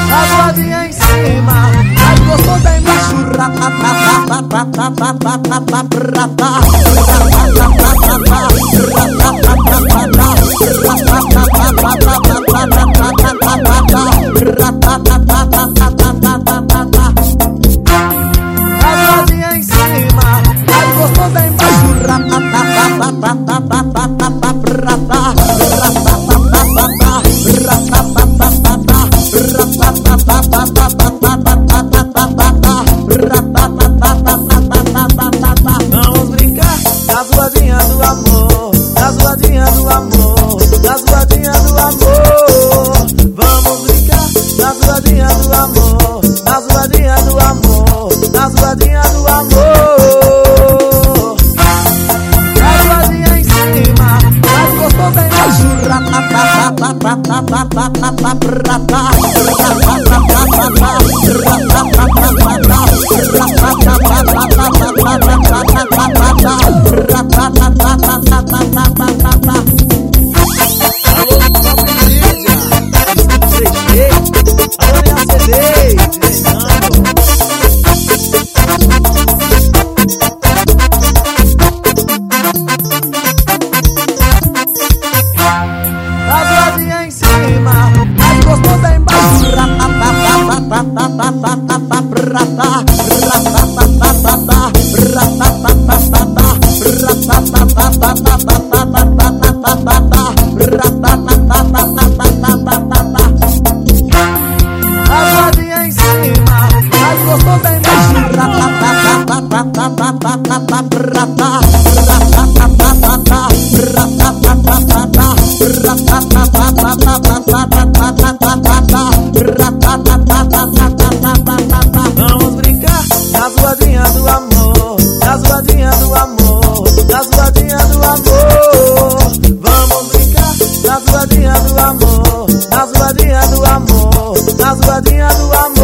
a zoadinha em cima, mais gostosa embaixo. Vamos brincar na zoadinha do amor, na zoadinha do amor, na zoadinha do amor. Vamos brincar na zoadinha do amor, na zoadinha do amor, na zoadinha do amor. A zoadinha em cima, mais gostosa embaixo. A zoadinha em cima, mais gostosa embaixo. A zoadinha em cima, mais gostosa Vamos brincar na zoadinha do amor, na zoadinha do amor, na zoadinha do amor. Vamos brincar na zoadinha do amor, na zoadinha do amor, na zoadinha do amor.